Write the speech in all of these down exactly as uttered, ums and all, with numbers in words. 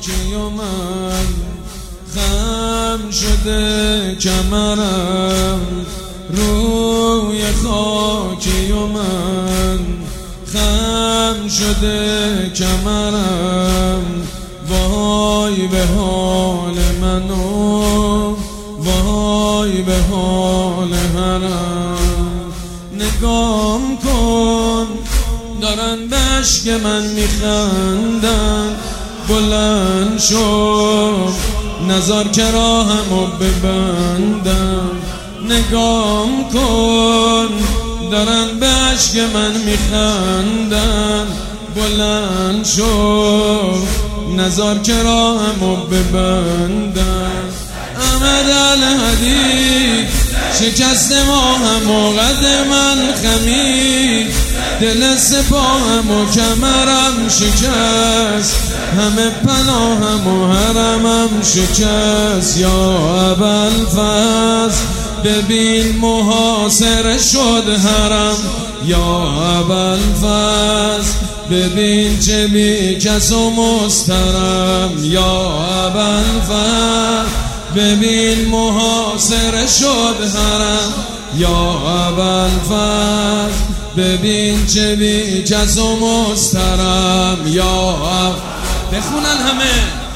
خاکی و من خم شده کمرم، روی خاکی و من خم شده کمرم. وای به حال منو، وای به حال هرم. نگام کن دارن به اشک من میخندن، بلند شو نزار که راهمو ببندم. نگام کن دارن به اشک من میخندن، بلند شو نزار که راهمو ببندم. احمد الحدید شکست ماهم و قد من خمید، دل سپاهم و کمرم شکست، همه پناهم و حرمم شکست. یا ابوالفضل ببین محاصره شد حرم، یا ابوالفضل ببین چه بی کس و مسترم. یا ابوالفضل ببین محاصره شد حرم، یا ابوالفضل ببین چه بی کس و مسترم. یا بخونن همه.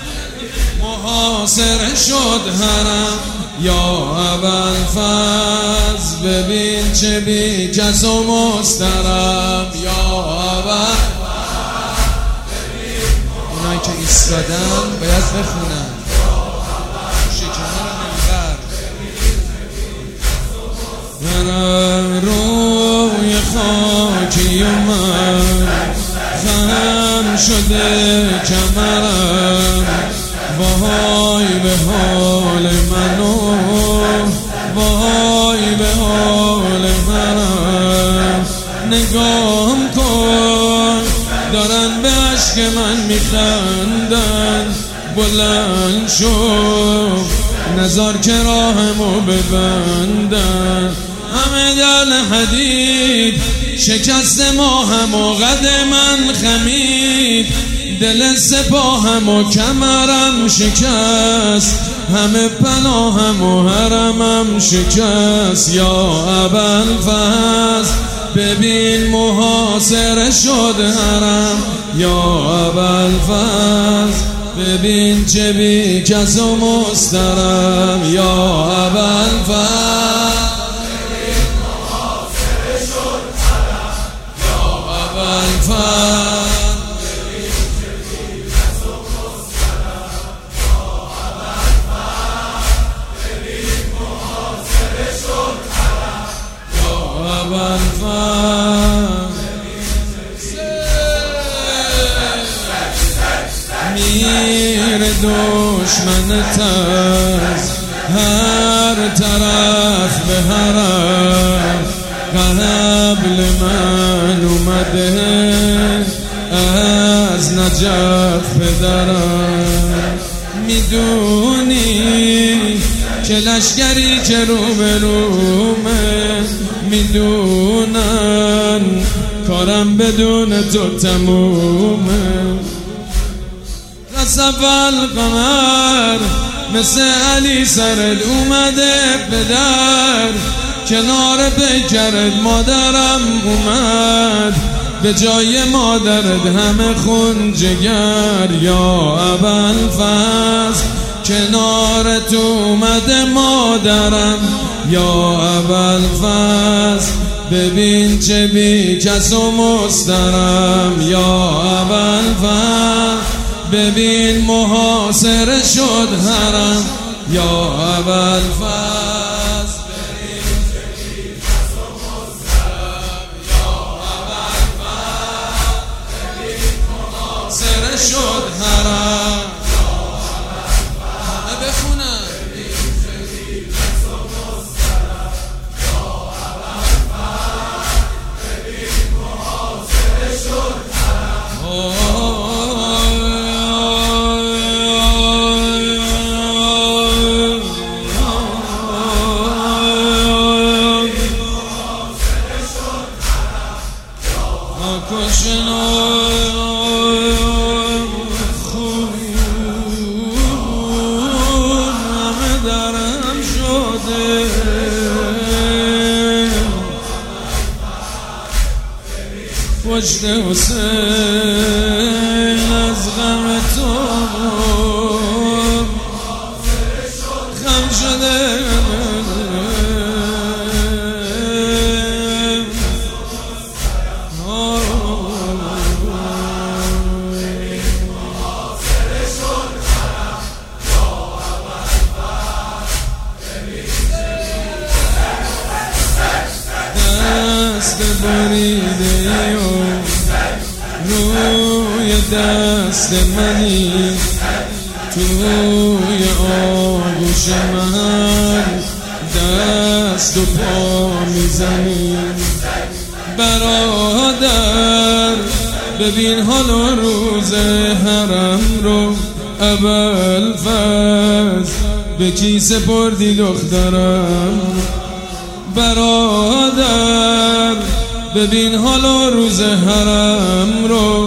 محاصره شد حرم، یا ابوالفضل ببین چه بی کس و مسترم. یا ابوالفضل اونایی که ایستادن باید بخونن. من روی خاکی و من خم شده کمرم، وای به حال منو، وای به حال منم. نگام کن دارن به اشک من میخندن، بلند شو نزار که راهمو ببندن. احمد الحدید شکست ماهم و قد من خمید، دل سپاهم و کمرم شکست، همه پناهم و حرمم شکست. یا ابوالفضل ببین محاصره شد حرم، یا ابوالفضل ببین چه بی کس و مسترم. یا ابوالفضل ببین محاصره شد حرم، یا ابوالفضل ببین چه بی کس و مسترم. یا ابوالفضل ببین محاصره شد حرم، یا ابوالفضل میر دشمنت از هر طرف به حرم، قبل من اومده از نجف پدرم. میدونی که لشکری که رو به رومه، میدونن کارم بدون تو تمومه. خسف القمر مثل علی سرد اومده پدر، کنار پیکرت مادرم اومد، به جای مادرت همه خون جگر. یا ابوالفضل کنارت اومده مادرم، یا ابوالفضل ببین چه بی کس و مسترم. یا ابوالفضل ببین محاصره شد حرم، یا ابوالفضل ببین چه بی کس و مسترم. یا ابوالفضل ببین محاصره شد حرم، یا ابوالفضل بخونن. ببین چه بی کس و مسترم، یا ابوالفضل ببین محاصره شد حرم. کشنام خوبی پشت حسین از غم تو غم شده دست بریده و روی دست منی توی آغوش من دست و پا میزنی برادر ببین حال و روز حرم رو ابوالفضل به کی سپردی دخترم برادر ببین حال و روز حرم رو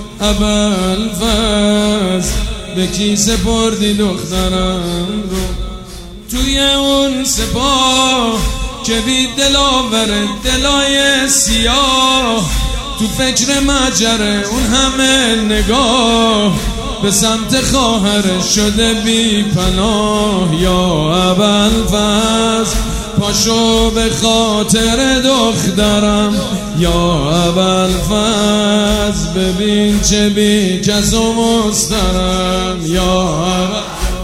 ابوالفضل به کی سپردی دخترم رو توی اون سپاه که بی دلاور دلای سیاه تو فکر مجره اون همه نگاه به سمت خواهر شده بی پناه یا ابوالفضل پاشو به خاطر دخترم یا ابوالفضل ببین چه بی کس و مسترم یا ابوالفضل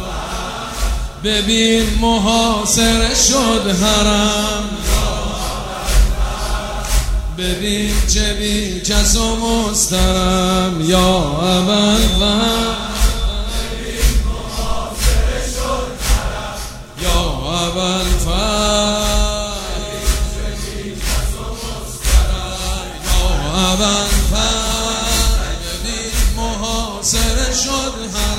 ببین محاصره شد حرم ببین چه بی کس و مسترم یا ابوالفضل یا ابوالفضل یا ابوالفضل ببین محاصره شد حرم